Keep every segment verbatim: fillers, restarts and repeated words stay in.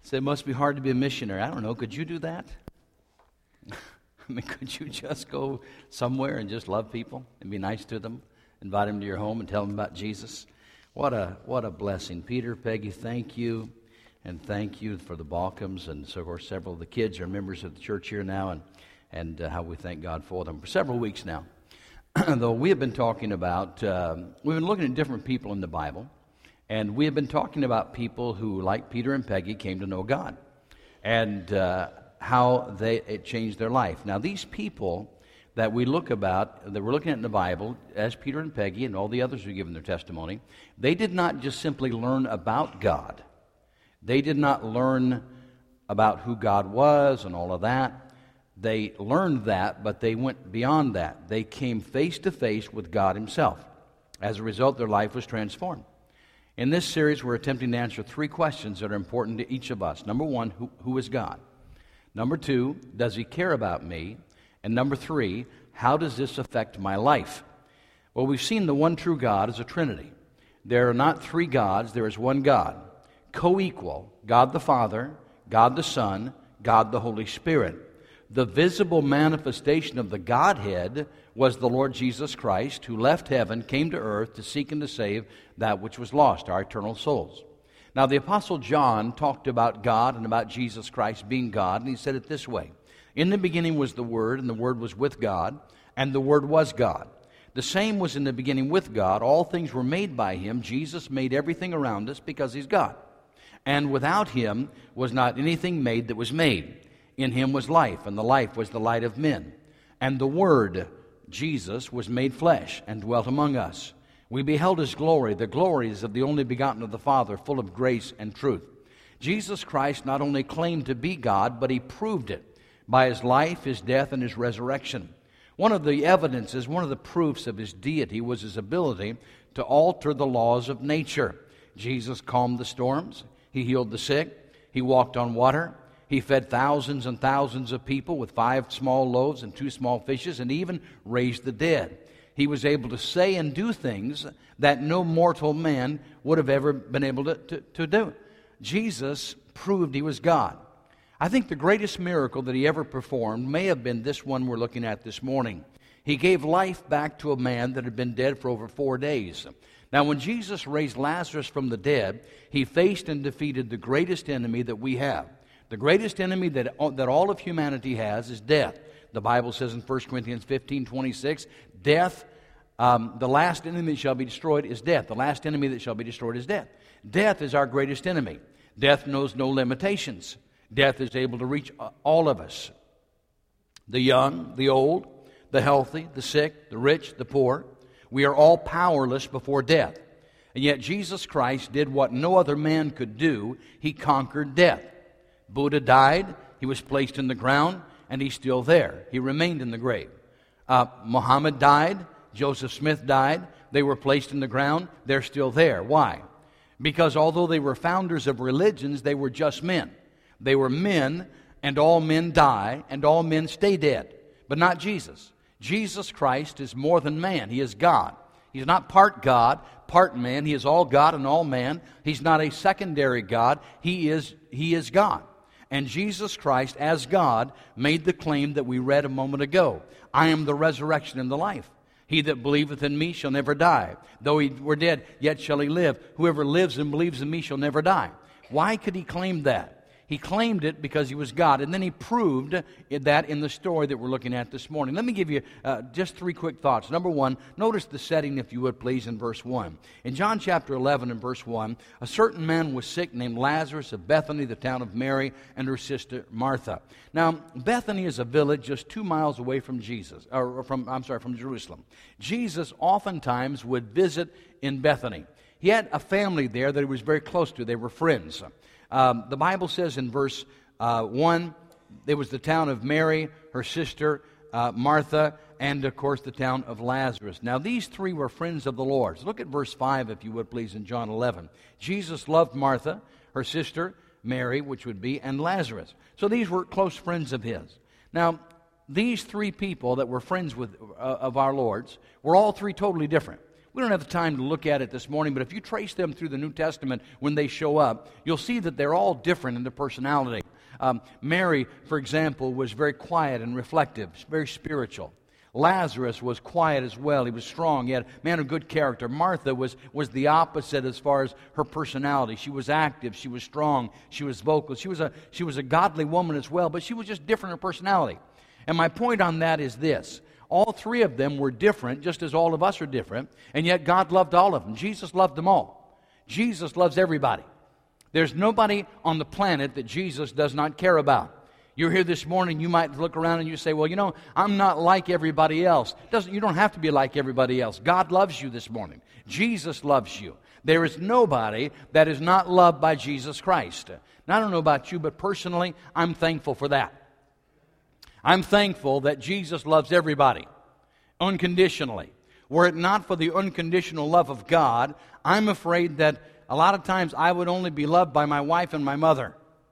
Say, it must be hard to be a missionary. I don't know. Could you do that? I mean, could you just go somewhere and just love people and be nice to them, invite them to your home and tell them about Jesus? What a what a blessing. Peter, Peggy, thank you, and thank you for the Balkums, and so of course several of the kids are members of the church here now, and and uh, how we thank God for them for several weeks now. Though we have been talking about, uh, we've been looking at different people in the Bible. And we have been talking about people who, like Peter and Peggy, came to know God and uh, how they it changed their life. Now, these people that we look about, that we're looking at in the Bible, as Peter and Peggy and all the others who have given their testimony, they did not just simply learn about God. They did not learn about who God was and all of that. They learned that, but they went beyond that. They came face to face with God Himself. As a result, their life was transformed. In this series, we're attempting to answer three questions that are important to each of us. Number one, who, who is God? Number two, does He care about me? And number three, how does this affect my life? Well, we've seen the one true God is a Trinity. There are not three gods, there is one God, co-equal, God the Father, God the Son, God the Holy Spirit. The visible manifestation of the Godhead was the Lord Jesus Christ, who left heaven, came to earth to seek and to save that which was lost, our eternal souls. Now, the Apostle John talked about God and about Jesus Christ being God, and he said it this way: in the beginning was the Word, and the Word was with God, and the Word was God. The same was in the beginning with God. All things were made by Him. Jesus made everything around us because He's God. And without Him was not anything made that was made. In Him was life, and the life was the light of men. And the Word, Jesus, was made flesh and dwelt among us. We beheld His glory. The glory is of the only begotten of the Father, full of grace and truth. Jesus Christ not only claimed to be God, but He proved it by His life, His death, and His resurrection. One of the evidences, one of the proofs of His deity was His ability to alter the laws of nature. Jesus calmed the storms. He healed the sick. He walked on water. He fed thousands and thousands of people with five small loaves and two small fishes, and even raised the dead. He was able to say and do things that no mortal man would have ever been able to, to, to do. Jesus proved He was God. I think the greatest miracle that He ever performed may have been this one we're looking at this morning. He gave life back to a man that had been dead for over four days. Now, when Jesus raised Lazarus from the dead, He faced and defeated the greatest enemy that we have. The greatest enemy that, that all of humanity has is death. The Bible says in First Corinthians fifteen twenty-six, death, um, the last enemy that shall be destroyed is death. The last enemy that shall be destroyed is death. Death is our greatest enemy. Death knows no limitations. Death is able to reach all of us. The young, the old, the healthy, the sick, the rich, the poor. We are all powerless before death. And yet Jesus Christ did what no other man could do. He conquered death. Buddha died, he was placed in the ground, and he's still there. He remained in the grave. Uh, Muhammad died, Joseph Smith died, they were placed in the ground, they're still there. Why? Because although they were founders of religions, they were just men. They were men, and all men die, and all men stay dead. But not Jesus. Jesus Christ is more than man. He is God. He's not part God, part man. He is all God and all man. He's not a secondary God. He is, he is God. And Jesus Christ, as God, made the claim that we read a moment ago. I am the resurrection and the life. He that believeth in me shall never die. Though he were dead, yet shall he live. Whoever lives and believes in me shall never die. Why could he claim that? He claimed it because he was God, and then he proved that in the story that we're looking at this morning. Let me give you uh, just three quick thoughts. Number one, notice the setting, if you would please, in verse one. In John chapter eleven and verse one, a certain man was sick named Lazarus of Bethany, the town of Mary, and her sister Martha. Now, Bethany is a village just two miles away from Jesus, or from, I'm sorry, from Jerusalem. Jesus oftentimes would visit in Bethany. He had a family there that he was very close to. They were friends. Um, the Bible says in verse uh, one, there was the town of Mary, her sister uh, Martha, and of course the town of Lazarus. Now these three were friends of the Lord's. Look at verse five, if you would please, in John eleven. Jesus loved Martha, her sister Mary, which would be, and Lazarus. So these were close friends of his. Now, these three people that were friends with uh, of our Lord's were all three totally different. We don't have the time to look at it this morning, but if you trace them through the New Testament when they show up, you'll see that they're all different in their personality. Um, Mary, for example, was very quiet and reflective, very spiritual. Lazarus was quiet as well. He was strong. He had a man of good character. Martha was, was the opposite as far as her personality. She was active. She was strong. She was vocal. She was a, she was a godly woman as well, but she was just different in her personality. And my point on that is this. All three of them were different, just as all of us are different, and yet God loved all of them. Jesus loved them all. Jesus loves everybody. There's nobody on the planet that Jesus does not care about. You're here this morning, you might look around and you say, well, you know, I'm not like everybody else. Doesn't, you don't have to be like everybody else. God loves you this morning. Jesus loves you. There is nobody that is not loved by Jesus Christ. Now, I don't know about you, but personally, I'm thankful for that. I'm thankful that Jesus loves everybody unconditionally. Were it not for the unconditional love of God, I'm afraid that a lot of times I would only be loved by my wife and my mother.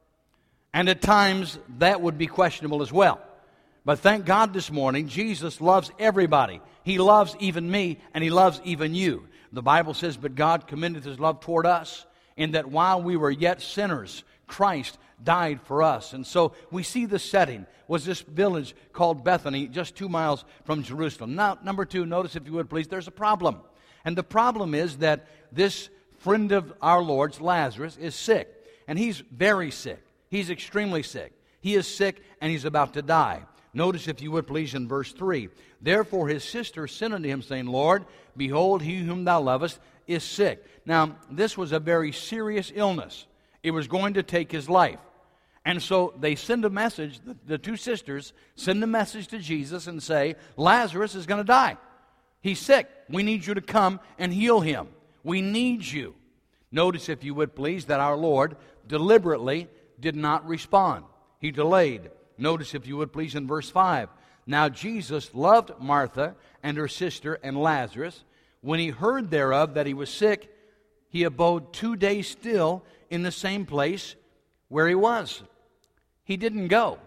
And at times, that would be questionable as well. But thank God this morning, Jesus loves everybody. He loves even me, and He loves even you. The Bible says, but God commendeth His love toward us, in that while we were yet sinners, Christ died for us. And so we see the setting was this village called Bethany, just two miles from Jerusalem. Now, number two, notice if you would please, there's a problem. And the problem is that this friend of our Lord's, Lazarus, is sick. And he's very sick. He's extremely sick. He is sick and he's about to die. Notice, if you would please, in verse three. Therefore his sister sent unto him, saying, Lord, behold, he whom thou lovest is sick. Now, this was a very serious illness. It was going to take his life. And so they send a message, the, the two sisters send a message to Jesus and say, Lazarus is going to die. He's sick. We need you to come and heal him. We need you. Notice, if you would please, that our Lord deliberately did not respond. He delayed. Notice, if you would please, in verse five. Now Jesus loved Martha and her sister and Lazarus. When he heard thereof that he was sick, he abode two days still in the same place where he was. He didn't go.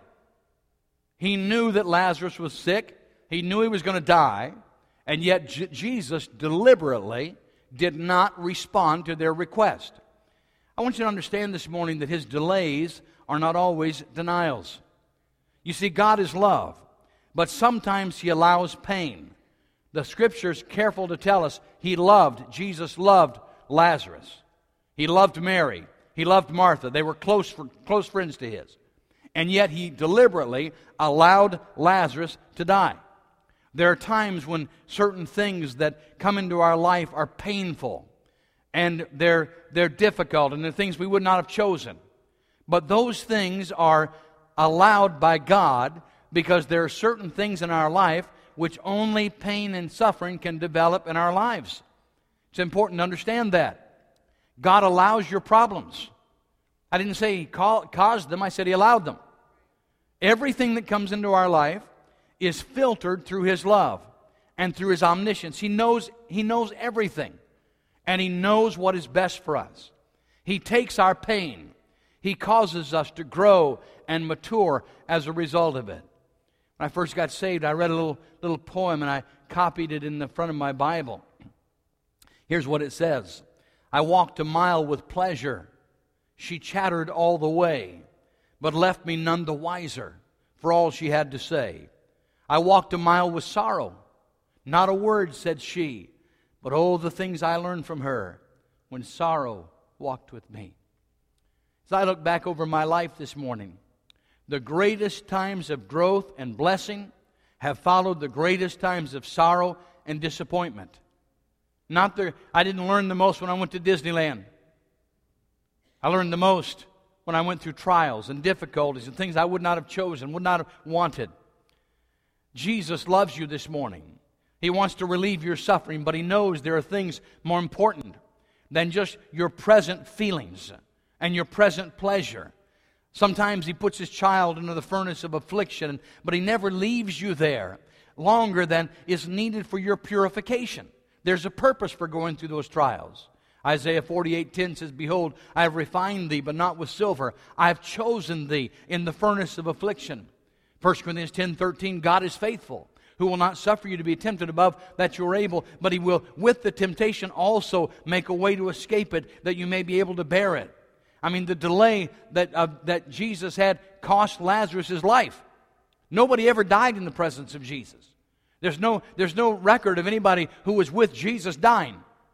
He knew that Lazarus was sick. He knew he was going to die. And yet J- Jesus deliberately did not respond to their request. I want you to understand this morning that His delays are not always denials. You see, God is love, but sometimes He allows pain. The Scripture's careful to tell us He loved, Jesus loved Lazarus. He loved Mary. He loved Martha. They were close, close friends to His. And yet He deliberately allowed Lazarus to die. There are times when certain things that come into our life are painful. And they're, they're difficult, and they're things we would not have chosen. But those things are allowed by God because there are certain things in our life which only pain and suffering can develop in our lives. It's important to understand that. God allows your problems. I didn't say He caused them, I said He allowed them. Everything that comes into our life is filtered through His love and through His omniscience. He knows, He knows everything. And He knows what is best for us. He takes our pain. He causes us to grow and mature as a result of it. When I first got saved, I read a little, little poem and I copied it in the front of my Bible. Here's what it says. I walked a mile with pleasure. She chattered all the way, but left me none the wiser for all she had to say. I walked a mile with sorrow. Not a word said she. But oh, the things I learned from her when sorrow walked with me. As I look back over my life this morning, the greatest times of growth and blessing have followed the greatest times of sorrow and disappointment. Not the, I didn't learn the most when I went to Disneyland. I learned the most when I went through trials and difficulties and things I would not have chosen, would not have wanted. Jesus loves you this morning. He wants to relieve your suffering, but He knows there are things more important than just your present feelings and your present pleasure. Sometimes He puts His child into the furnace of affliction, but He never leaves you there longer than is needed for your purification. There's a purpose for going through those trials. Isaiah forty-eight ten says, Behold, I have refined thee, but not with silver. I have chosen thee in the furnace of affliction. First Corinthians ten thirteen, God is faithful, who will not suffer you to be tempted above that you are able, but He will, with the temptation also, make a way to escape it, that you may be able to bear it. I mean, the delay that, uh, that Jesus had cost Lazarus his life. Nobody ever died in the presence of Jesus. There's no, there's no record of anybody who was with Jesus dying.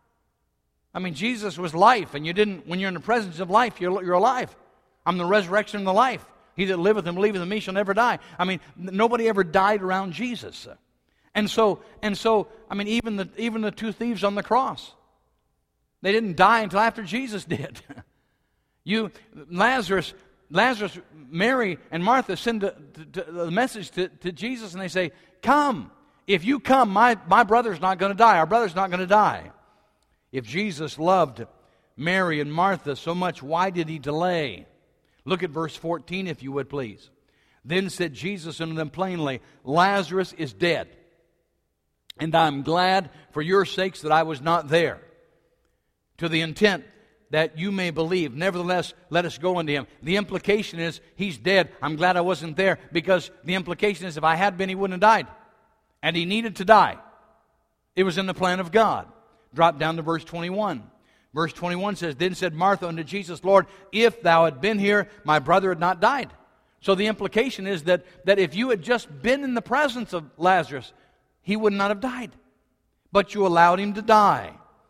I mean, Jesus was life, and you didn't, when you're in the presence of life, you're, you're alive. I'm the resurrection and the life. He that liveth and believeth in me shall never die. I mean, nobody ever died around Jesus. And so, and so, I mean, even the even the two thieves on the cross, they didn't die until after Jesus did. you, Lazarus, Lazarus, Mary and Martha send a, to, to, a message to, to Jesus, and they say, "Come. If you come, my, my brother's not going to die. Our brother's not going to die." If Jesus loved Mary and Martha so much, why did He delay? Look at verse fourteen, if you would, please. Then said Jesus unto them plainly, Lazarus is dead, and I'm glad for your sakes that I was not there, to the intent that you may believe. Nevertheless, let us go unto him. The implication is, he's dead. I'm glad I wasn't there, because the implication is, if I had been, he wouldn't have died. And he needed to die. It was in the plan of God. Drop down to verse twenty-one. Verse twenty-one says, Then said Martha unto Jesus, Lord, if thou had been here, my brother had not died. So the implication is that, that if you had just been in the presence of Lazarus, he would not have died. But you allowed him to die.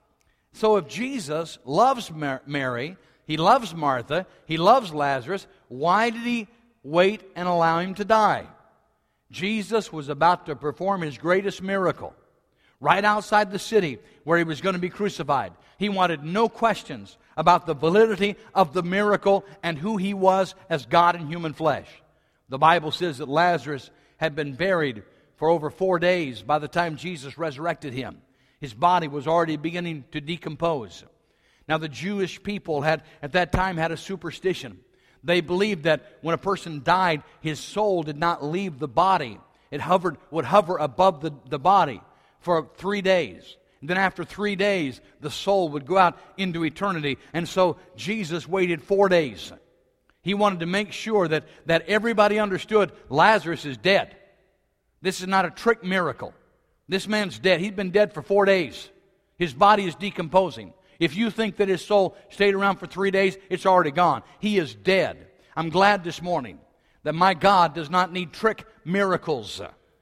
So if Jesus loves Mary, He loves Martha, He loves Lazarus, why did He wait and allow him to die? Jesus was about to perform His greatest miracle right outside the city where He was going to be crucified. He wanted no questions about the validity of the miracle and who He was as God in human flesh. The Bible says that Lazarus had been buried for over four days by the time Jesus resurrected him. His body was already beginning to decompose. Now, the Jewish people had at that time had a superstition. They believed that when a person died, his soul did not leave the body. It hovered would hover above the, the body for three days. And then after three days, the soul would go out into eternity. And so Jesus waited four days. He wanted to make sure that, that everybody understood Lazarus is dead. This is not a trick miracle. This man's dead. He's been dead for four days. His body is decomposing. If you think that his soul stayed around for three days, it's already gone. He is dead. I'm glad this morning that my God does not need trick miracles.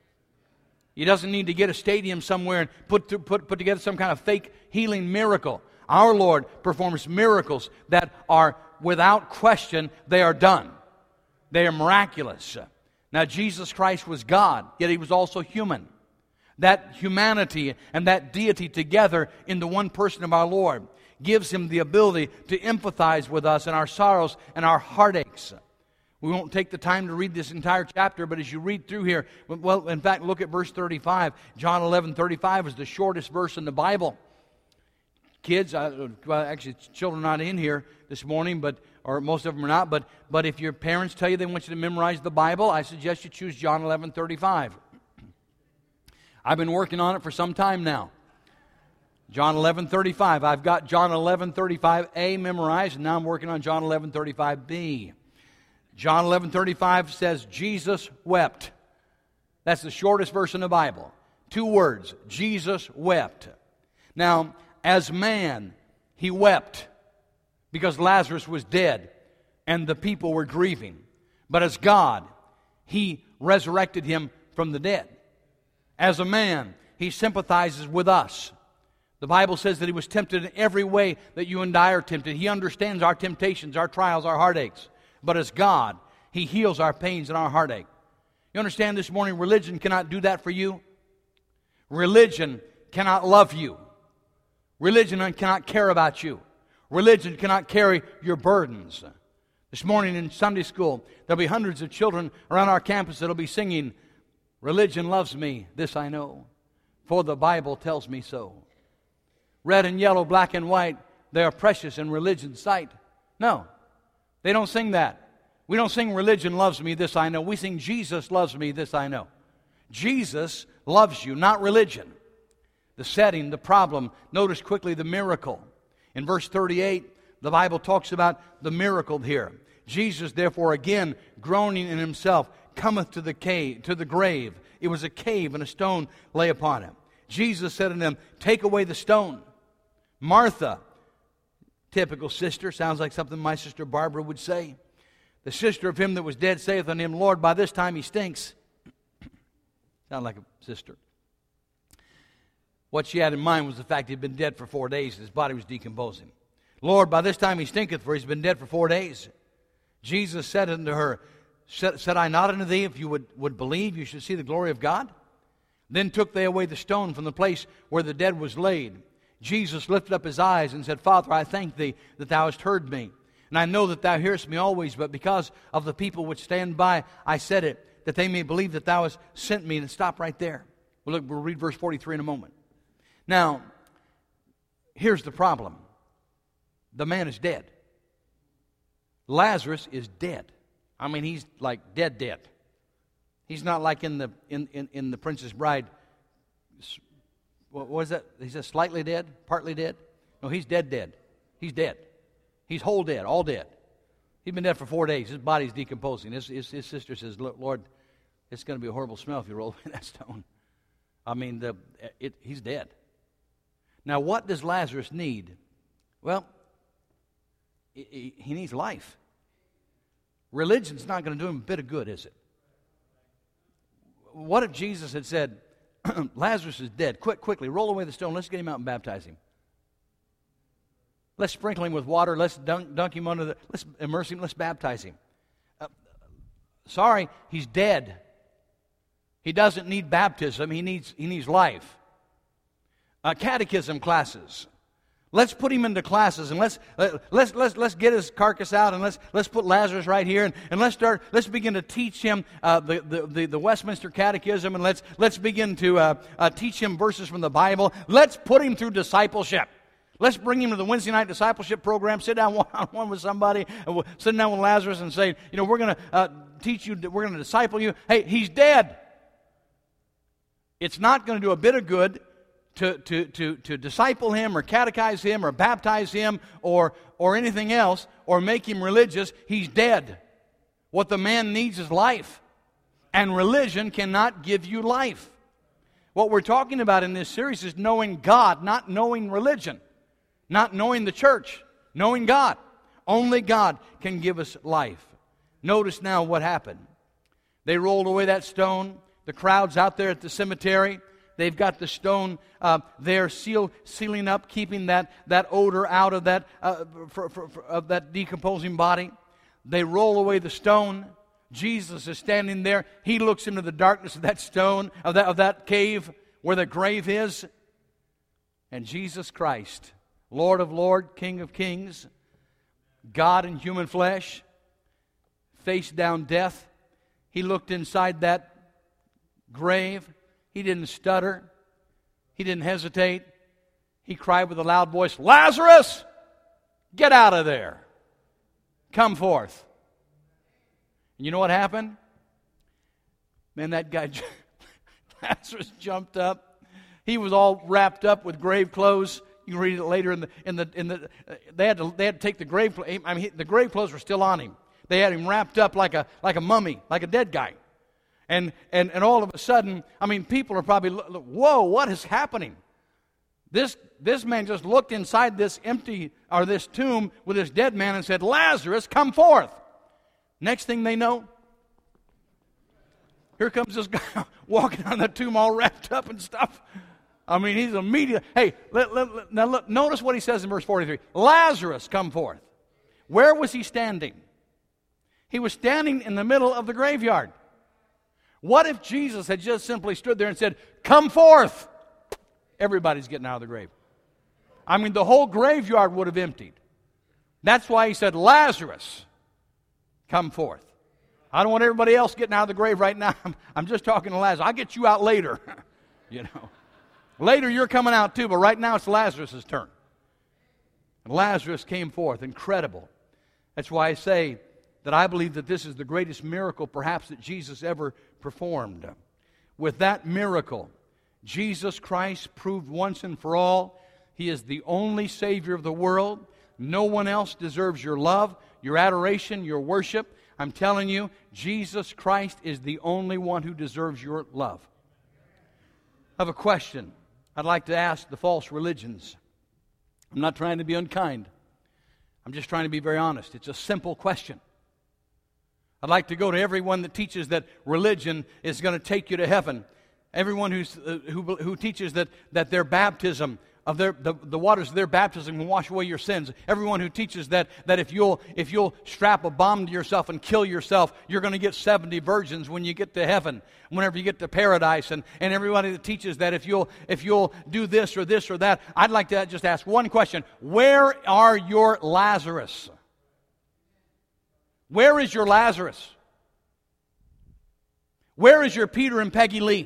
He doesn't need to get a stadium somewhere and put, to, put, put together some kind of fake healing miracle. Our Lord performs miracles that are, without question, they are done. They are miraculous. Now, Jesus Christ was God, yet He was also human. That humanity and that deity together in the one person of our Lord gives Him the ability to empathize with us in our sorrows and our heartaches. We won't take the time to read this entire chapter, but as you read through here, well, in fact, look at verse thirty-five. John eleven thirty-five is the shortest verse in the Bible. Kids, uh, well, actually, children are not in here this morning, but or most of them are not, but, but if your parents tell you they want you to memorize the Bible, I suggest you choose John eleven thirty-five. I've been working on it for some time now. John eleven thirty-five. I've got John eleven thirty-five A memorized, and now I'm working on John eleven thirty-five B. John eleven thirty-five says, Jesus wept. That's the shortest verse in the Bible. Two words, Jesus wept. Now, as man, He wept because Lazarus was dead and the people were grieving. But as God, He resurrected him from the dead. As a man, He sympathizes with us. The Bible says that He was tempted in every way that you and I are tempted. He understands our temptations, our trials, our heartaches. But as God, He heals our pains and our heartache. You understand this morning, religion cannot do that for you. Religion cannot love you. Religion cannot care about you. Religion cannot carry your burdens. This morning in Sunday school, there'll be hundreds of children around our campus that'll be singing, Religion loves me, this I know, for the Bible tells me so. Red and yellow, black and white, they are precious in religion's sight. No, they don't sing that. We don't sing religion loves me, this I know. We sing Jesus loves me, this I know. Jesus loves you, not religion. The setting, the problem, notice quickly the miracle. In verse thirty-eight, the Bible talks about the miracle here. Jesus, therefore, again, groaning in Himself, cometh to the cave, to the grave. It was a cave, and a stone lay upon it. Jesus said unto them, take away the stone. Martha, typical sister, sounds like something my sister Barbara would say. The sister of him that was dead saith unto him, Lord, by this time he stinks. Sound like a sister. What she had in mind was the fact he had been dead for four days. His body was decomposing. Lord, by this time he stinketh, for he's been dead for four days. Jesus said unto her, Said, said I not unto thee, if you would, would believe, you should see the glory of God? Then took they away the stone from the place where the dead was laid. Jesus lifted up his eyes and said, Father, I thank thee that thou hast heard me. And I know that thou hearest me always, but because of the people which stand by, I said it, that they may believe that thou hast sent me. And stop right there. We'll, look, we'll read verse forty-three in a moment. Now, here's the problem. The man is dead. Lazarus is dead. I mean, he's like dead, dead. He's not like in the in, in, in the Princess Bride. What was that? He says slightly dead, partly dead. No, he's dead, dead. He's dead. He's whole dead, all dead. He's been dead for four days. His body's decomposing. His, his, his sister says, Lord, it's going to be a horrible smell if you roll away that stone. I mean, the, it, he's dead. Now, what does Lazarus need? Well, he, he needs life. Religion's not going to do him a bit of good, is it? What if Jesus had said, Lazarus is dead. Quick, quickly, roll away the stone. Let's get him out and baptize him. Let's sprinkle him with water. Let's dunk, dunk him under the... Let's immerse him. Let's baptize him. Uh, sorry, he's dead. He doesn't need baptism. He needs, he needs life. Uh, catechism classes. Let's put him into classes and let's uh, let's let's let's get his carcass out and let's let's put Lazarus right here and, and let's start let's begin to teach him uh, the, the, the the Westminster Catechism and let's let's begin to uh, uh, teach him verses from the Bible. Let's put him through discipleship. Let's bring him to the Wednesday night discipleship program. Sit down one on one with somebody. And we'll sit down with Lazarus and say, you know, we're going to uh, teach you. We're going to disciple you. Hey, he's dead. It's not going to do a bit of good To, to, to, to disciple him or catechize him or baptize him or, or anything else or make him religious. He's dead. What the man needs is life. And religion cannot give you life. What we're talking about in this series is knowing God, not knowing religion. Not knowing the church. Knowing God. Only God can give us life. Notice now what happened. They rolled away that stone. The crowd's out there at the cemetery. They've got the stone uh, there seal, sealing up, keeping that, that odor out of that, uh, for, for, for, of that decomposing body. They roll away the stone. Jesus is standing there. He looks into the darkness of that stone, of that, of that cave where the grave is. And Jesus Christ, Lord of Lords, King of Kings, God in human flesh, faced down death. He looked inside that grave. He didn't stutter. He didn't hesitate. He cried with a loud voice, Lazarus, get out of there. Come forth. And you know what happened? Man, that guy, Lazarus jumped up. He was all wrapped up with grave clothes. You can read it later in the in the in the. Uh, they had to they had to take the grave. I mean, the grave clothes were still on him. They had him wrapped up like a like a mummy, like a dead guy. And, and and all of a sudden, I mean, people are probably, whoa, what is happening? This this man just looked inside this empty, or this tomb with this dead man and said, Lazarus, come forth. Next thing they know, here comes this guy walking out of the tomb all wrapped up and stuff. I mean, he's immediate. Hey, let, let, let, now look, notice what he says in verse forty-three. Lazarus, come forth. Where was he standing? He was standing in the middle of the graveyard. What if Jesus had just simply stood there and said, come forth? Everybody's getting out of the grave. I mean, the whole graveyard would have emptied. That's why he said, Lazarus, come forth. I don't want everybody else getting out of the grave right now. I'm, I'm just talking to Lazarus. I'll get you out later. You know, later you're coming out too, but right now it's Lazarus' turn. And Lazarus came forth. Incredible. That's why I say that I believe that this is the greatest miracle perhaps that Jesus ever performed. With that miracle, Jesus Christ proved once and for all He is the only Savior of the world. No one else deserves your love, your adoration, your worship. I'm telling you, Jesus Christ is the only one who deserves your love. I have a question I'd like to ask the false religions. I'm not trying to be unkind. I'm just trying to be very honest. It's a simple question. I'd like to go to everyone that teaches that religion is going to take you to heaven. Everyone who's, uh, who, who teaches that, that their baptism, of their, the, the waters of their baptism can wash away your sins. Everyone who teaches that, that if you'll if you'll strap a bomb to yourself and kill yourself, you're going to get seventy virgins when you get to heaven, whenever you get to paradise. And, and everybody that teaches that if you'll if you'll do this or this or that, I'd like to just ask one question. Where are your Lazarus? Where is your Lazarus? Where is your Peter and Peggy Lee?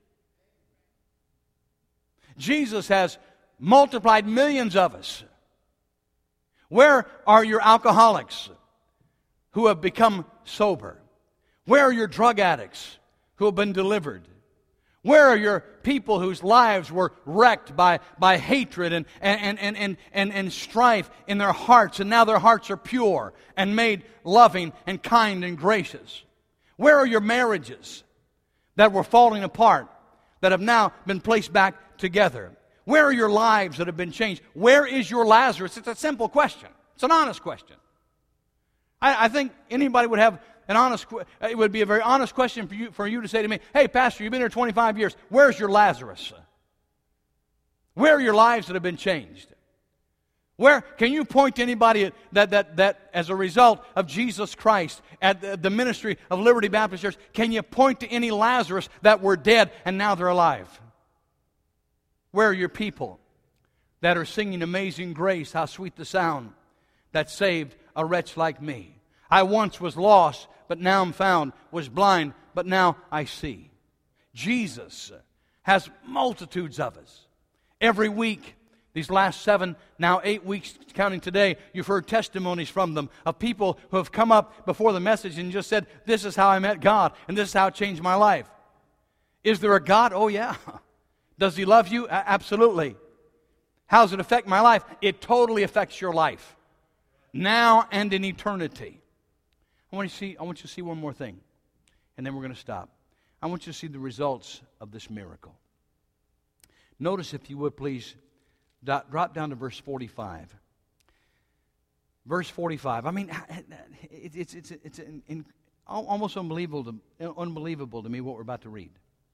Jesus has multiplied millions of us. Where are your alcoholics who have become sober? Where are your drug addicts who have been delivered? Where are your people whose lives were wrecked by, by hatred and, and, and, and, and, and strife in their hearts, and now their hearts are pure and made loving and kind and gracious? Where are your marriages that were falling apart, that have now been placed back together? Where are your lives that have been changed? Where is your Lazarus? It's a simple question. It's an honest question. I, I think anybody would have an honest, it would be a very honest question for you, for you to say to me, hey, Pastor, you've been here twenty-five years. Where's your Lazarus? Where are your lives that have been changed? Where can you point to anybody that, that, that as a result of Jesus Christ at the, the ministry of Liberty Baptist Church, can you point to any Lazarus that were dead and now they're alive? Where are your people that are singing Amazing Grace, how sweet the sound that saved a wretch like me? I once was lost, but now I'm found, was blind, but now I see. Jesus has multitudes of us. Every week, these last seven, now eight weeks, counting today, you've heard testimonies from them of people who have come up before the message and just said, this is how I met God, and this is how it changed my life. Is there a God? Oh, yeah. Does He love you? A- absolutely. How does it affect my life? It totally affects your life, now and in eternity. I want you to see, I want you to see one more thing, and then we're going to stop. I want you to see the results of this miracle. Notice, if you would please, dot, drop down to verse forty-five. Verse forty-five. I mean, it, it's it's it's in, in, almost unbelievable to, unbelievable to me what we're about to read.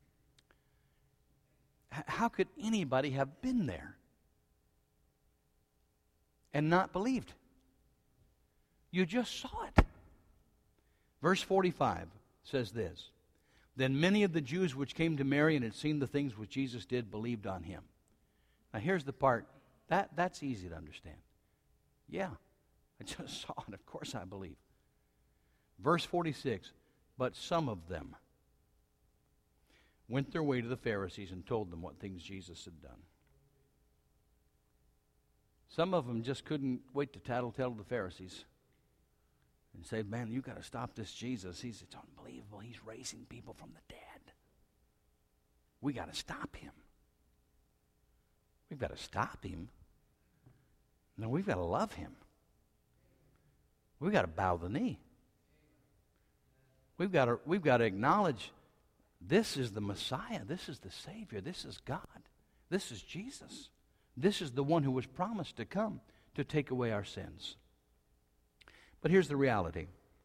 How could anybody have been there and not believed? You just saw it. Verse forty-five says this. Then many of the Jews which came to Mary and had seen the things which Jesus did believed on Him. Now here's the part. That, that's easy to understand. Yeah, I just saw it. Of course I believe. Verse forty-six. But some of them went their way to the Pharisees and told them what things Jesus had done. Some of them just couldn't wait to tattletale to the Pharisees and say, man, you got to stop this Jesus. He's, it's unbelievable. He's raising people from the dead. We got to stop him. We've got to stop him. No, we've got to love him. We've got to bow the knee. We've got to, we've got to acknowledge this is the Messiah. This is the Savior. This is God. This is Jesus. This is the one who was promised to come to take away our sins. But here's the reality.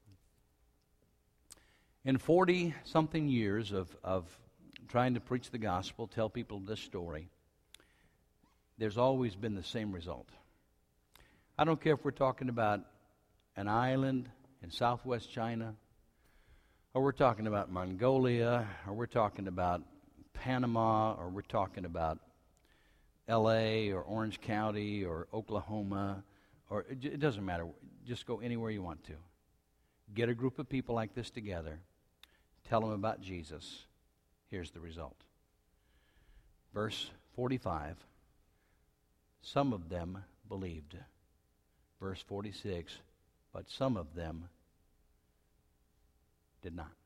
In forty-something years of, of trying to preach the gospel, tell people this story, there's always been the same result. I don't care if we're talking about an island in southwest China, or we're talking about Mongolia, or we're talking about Panama, or we're talking about L A or Orange County or Oklahoma, or it, it doesn't matter. Just go anywhere you want to. Get a group of people like this together. Tell them about Jesus. Here's the result. Verse forty-five. Some of them believed. Verse forty-six. But some of them did not.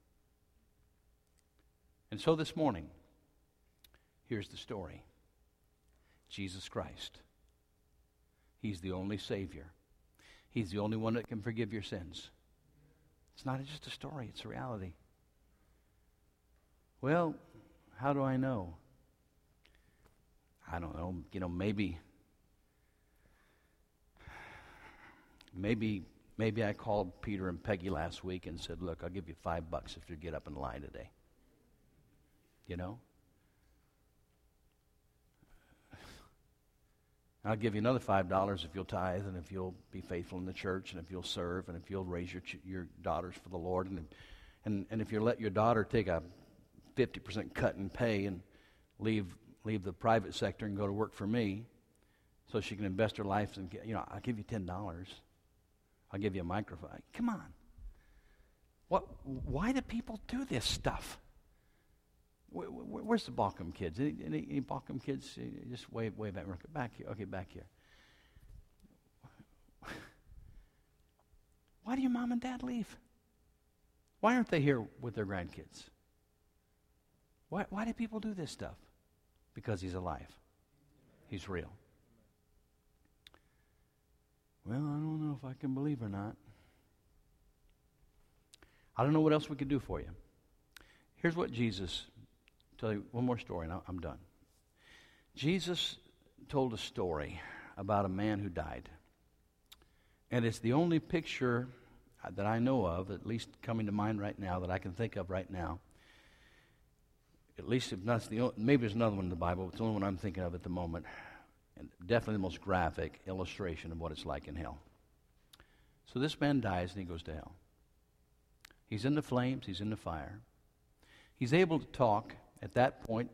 And so this morning, here's the story. Jesus Christ. He's the only Savior. He's the only one that can forgive your sins. It's not just a story, it's a reality. Well, how do I know? I don't know, you know, maybe, maybe, maybe I called Peter and Peggy last week and said, look, I'll give you five bucks if you get up and lie today. You know? I'll give you another five dollars if you'll tithe and if you'll be faithful in the church and if you'll serve and if you'll raise your ch- your daughters for the Lord and and and if you let your daughter take a fifty percent cut in pay and leave leave the private sector and go to work for me so she can invest her life and get, you know, I'll give you ten dollars. I'll give you a microphone. Come on. What? Why do people do this stuff? Where's the Balkum kids? Any, any, any Balkum kids? Just wave, wave back. Back here. Okay, back here. Why do your mom and dad leave? Why aren't they here with their grandkids? Why, why do people do this stuff? Because he's alive. He's real. Well, I don't know if I can believe or not. I don't know what else we could do for you. Here's what Jesus... Tell you one more story, and I'm done. Jesus told a story about a man who died. And it's the only picture that I know of, at least coming to mind right now, that I can think of right now. At least if not the only, maybe there's another one in the Bible, but it's the only one I'm thinking of at the moment. And definitely the most graphic illustration of what it's like in hell. So this man dies and he goes to hell. He's in the flames, he's in the fire. He's able to talk. At that point,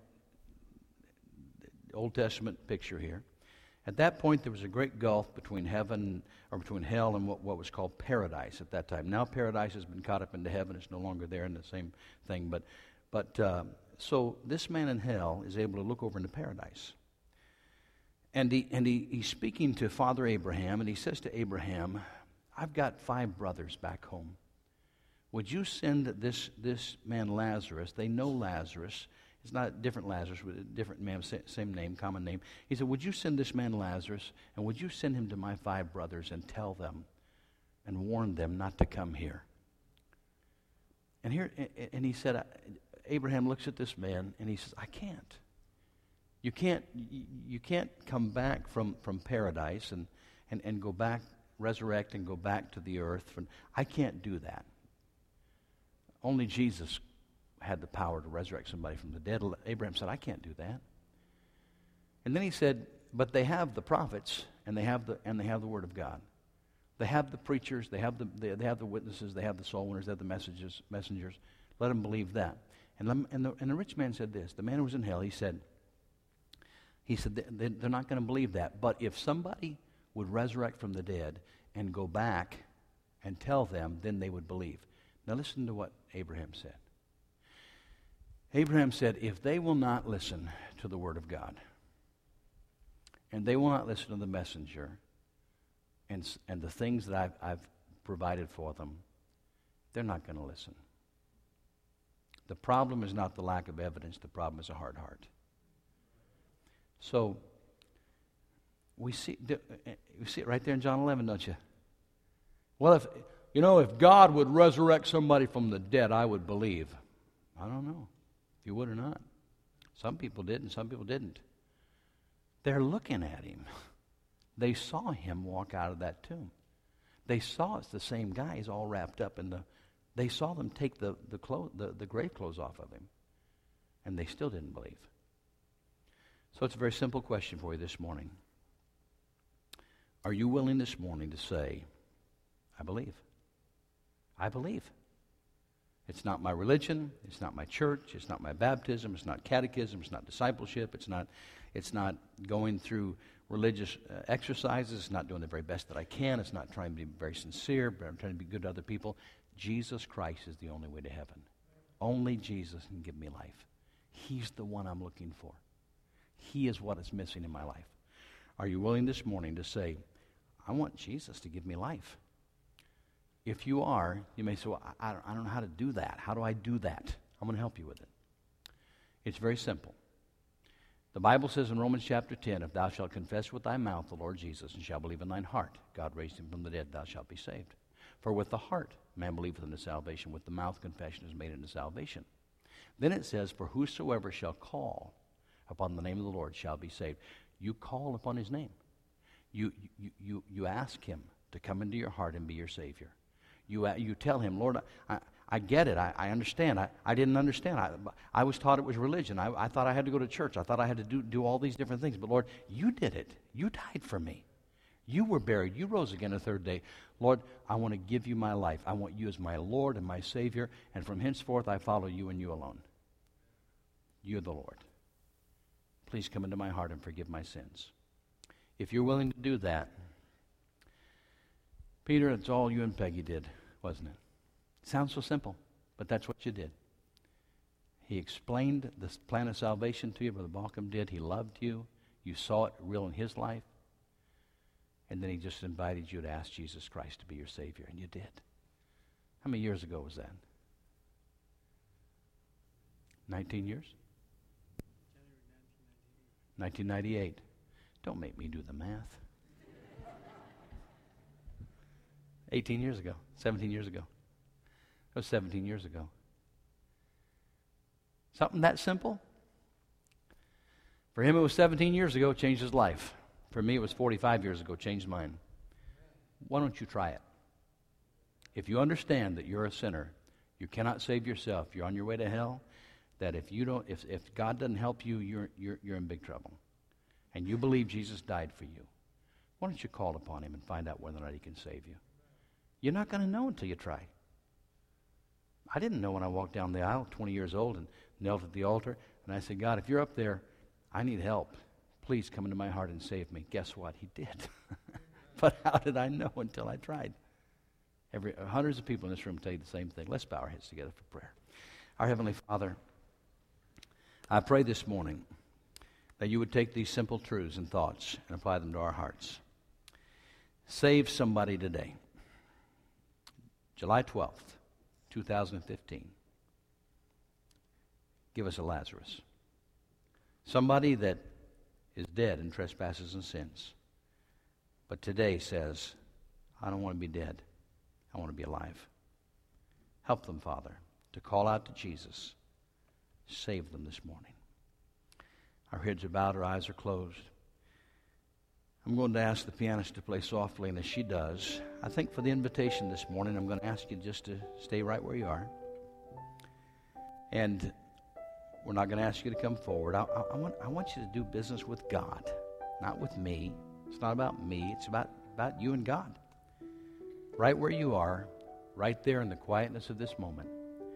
Old Testament picture here. At that point, there was a great gulf between heaven, or between hell and what, what was called paradise at that time. Now paradise has been caught up into heaven. It's no longer there in the same thing. But, but uh, so this man in hell is able to look over into paradise. And, he, and he, he's speaking to Father Abraham, and he says to Abraham, I've got five brothers back home. Would you send this this man Lazarus? They know Lazarus. It's not a different Lazarus, but a different man, same name, common name. He said, would you send this man Lazarus, and would you send him to my five brothers and tell them and warn them not to come here? And here, and he said, Abraham looks at this man, and he says, I can't. You can't you can't come back from, from paradise and, and, and go back, resurrect and go back to the earth. I can't do that. Only Jesus had the power to resurrect somebody from the dead. Abraham said, I can't do that. And then he said, but they have the prophets, and they have the and they have the Word of God. They have the preachers, they have the they, they have the witnesses, they have the soul winners, they have the messages, messengers. Let them believe that. And let them, and, the, and the rich man said this. The man who was in hell, he said, he said they, they're not going to believe that. But if somebody would resurrect from the dead and go back and tell them, then they would believe. Now listen to what Abraham said. Abraham said, if they will not listen to the Word of God, and they will not listen to the messenger, and, and the things that I've, I've provided for them, they're not going to listen. The problem is not the lack of evidence. The problem is a hard heart. So, we see, we see it right there in John eleven, don't you? Well, if... You know, if God would resurrect somebody from the dead, I would believe. I don't know if you would or not. Some people did and some people didn't. They're looking at him. They saw him walk out of that tomb. They saw it's the same guy. He's all wrapped up in the... They saw them take the, the, clo- the, the grave clothes off of him. And they still didn't believe. So it's a very simple question for you this morning. Are you willing this morning to say, I believe? I believe. It's not my religion, it's not my church, it's not my baptism, it's not catechism, it's not discipleship, it's not it's not going through religious uh, exercises, it's not doing the very best that I can, it's not trying to be very sincere, but I'm trying to be good to other people. Jesus Christ is the only way to heaven. Only Jesus can give me life. He's the one I'm looking for. He is what is missing in my life. Are you willing this morning to say, I want Jesus to give me life? If you are, you may say, well, I, I, don't, I don't know how to do that. How do I do that? I'm going to help you with it. It's very simple. The Bible says in Romans chapter ten, if thou shalt confess with thy mouth the Lord Jesus and shalt believe in thine heart, God raised him from the dead, thou shalt be saved. For with the heart man believeth unto salvation, with the mouth confession is made unto salvation. Then it says, for whosoever shall call upon the name of the Lord shall be saved. You call upon his name. You, you, you, you ask him to come into your heart and be your Savior. You, you tell him, Lord, I, I get it. I, I understand. I, I didn't understand. I, I was taught it was religion. I, I thought I had to go to church. I thought I had to do, do all these different things. But Lord, you did it. You died for me. You were buried. You rose again the third day. Lord, I want to give you my life. I want you as my Lord and my Savior. And from henceforth, I follow you and you alone. You're the Lord. Please come into my heart and forgive my sins. If you're willing to do that, Peter, it's all you and Peggy did, wasn't it? Sounds so simple, but that's what you did. He explained the plan of salvation to you, Brother Balcom did. He loved you. You saw it real in his life. And then he just invited you to ask Jesus Christ to be your Savior, and you did. How many years ago was that? nineteen years? nineteen ninety-eight. Don't make me do the math. eighteen years ago, seventeen years ago. That was seventeen years ago. Something that simple? For him it was seventeen years ago, changed his life. For me it was forty-five years ago, changed mine. Why don't you try it? If you understand that you're a sinner, you cannot save yourself, you're on your way to hell, that if you don't, if, if God doesn't help you, you're, you're, you're in big trouble. And you believe Jesus died for you, why don't you call upon him and find out whether or not he can save you? You're not going to know until you try. I didn't know when I walked down the aisle, twenty years old, and knelt at the altar, and I said, God, if you're up there, I need help. Please come into my heart and save me. Guess what? He did. But how did I know until I tried? Every, hundreds of people in this room tell you the same thing. Let's bow our heads together for prayer. Our Heavenly Father, I pray this morning that you would take these simple truths and thoughts and apply them to our hearts. Save somebody today. July twelfth, two thousand fifteen. Give us a Lazarus. Somebody that is dead in trespasses and sins, but today says, I don't want to be dead. I want to be alive. Help them, Father, to call out to Jesus. Save them this morning. Our heads are bowed, our eyes are closed. I'm going to ask the pianist to play softly, and as she does, I think for the invitation this morning, I'm going to ask you just to stay right where you are. And we're not going to ask you to come forward. I, I, I, want, I want you to do business with God, not with me. It's not about me. It's about, about you and God. Right where you are, right there in the quietness of this moment.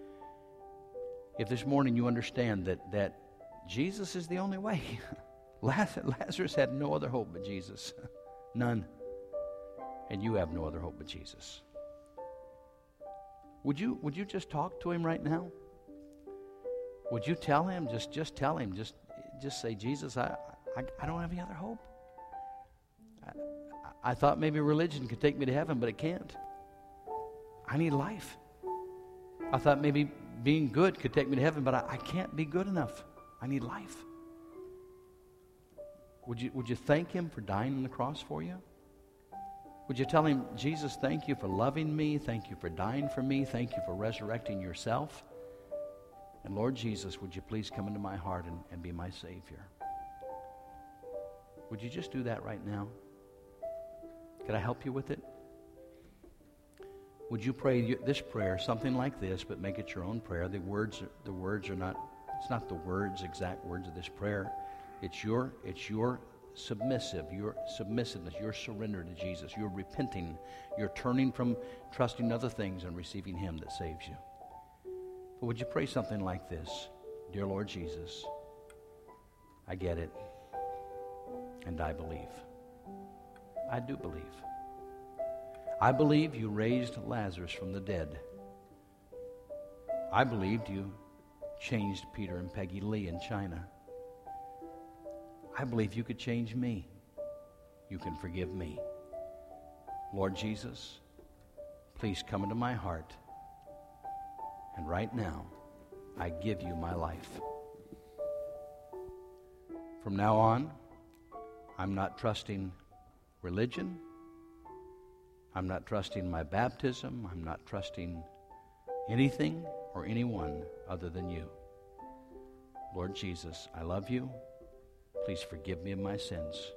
If this morning you understand that, that Jesus is the only way. Lazarus had no other hope but Jesus. None. And you have no other hope but Jesus. Would you, would you just talk to him right now? Would you tell him? Just, just tell him. Just, just say, Jesus, I, I, I don't have any other hope. I, I thought maybe religion could take me to heaven, but it can't. I need life. I thought maybe being good could take me to heaven, but I, I can't be good enough. I need life. Would you, would you thank him for dying on the cross for you? Would you tell him, Jesus, thank you for loving me. Thank you for dying for me. Thank you for resurrecting yourself. And Lord Jesus, would you please come into my heart and, and be my Savior? Would you just do that right now? Could I help you with it? Would you pray this prayer, something like this, but make it your own prayer? The words, the words are not, it's not the words, exact words of this prayer. It's your, it's your submissive, your submissiveness, your surrender to Jesus. You're repenting. You're turning from trusting other things and receiving him that saves you. But would you pray something like this? Dear Lord Jesus, I get it, and I believe. I do believe. I believe you raised Lazarus from the dead. I believed you changed Peter and Peggy Lee in China. I believe you could change me. You can forgive me. Lord Jesus, please come into my heart. And right now, I give you my life. From now on, I'm not trusting religion. I'm not trusting my baptism. I'm not trusting anything or anyone other than you. Lord Jesus, I love you. Please forgive me of my sins.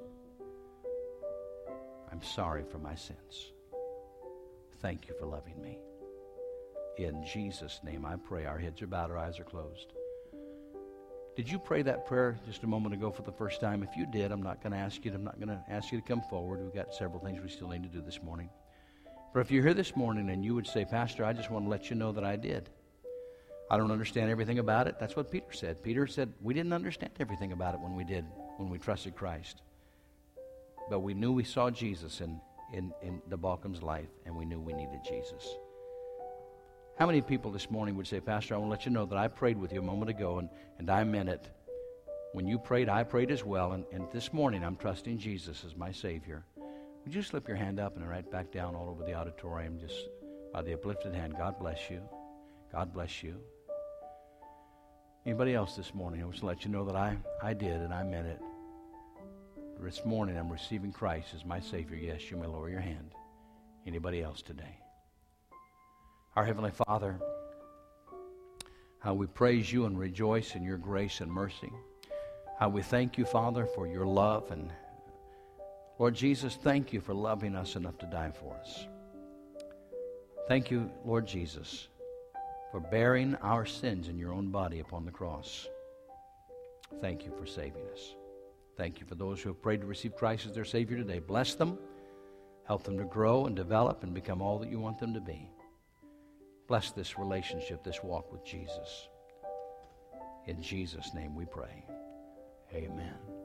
I'm sorry for my sins. Thank you for loving me. In Jesus' name I pray. Our heads are bowed, our eyes are closed. Did you pray that prayer just a moment ago for the first time? If you did, I'm not going to ask you. I'm not going to ask you to come forward. We've got several things we still need to do this morning. But if you're here this morning and you would say, Pastor, I just want to let you know that I did. I don't understand everything about it. That's what Peter said. Peter said, we didn't understand everything about it when we did, when we trusted Christ. But we knew we saw Jesus in, in, in the Balcom's life, and we knew we needed Jesus. How many people this morning would say, Pastor, I want to let you know that I prayed with you a moment ago, and, and I meant it. When you prayed, I prayed as well, and, and this morning I'm trusting Jesus as my Savior. Would you slip your hand up and right back down all over the auditorium, just by the uplifted hand? God bless you. God bless you. Anybody else this morning? I want to let you know that I, I did and I meant it. This morning I'm receiving Christ as my Savior. Yes, you may lower your hand. Anybody else today? Our Heavenly Father, how we praise you and rejoice in your grace and mercy. How we thank you, Father, for your love. And Lord Jesus, thank you for loving us enough to die for us. Thank you, Lord Jesus, for bearing our sins in your own body upon the cross. Thank you for saving us. Thank you for those who have prayed to receive Christ as their Savior today. Bless them. Help them to grow and develop and become all that you want them to be. Bless this relationship, this walk with Jesus. In Jesus' name we pray. Amen.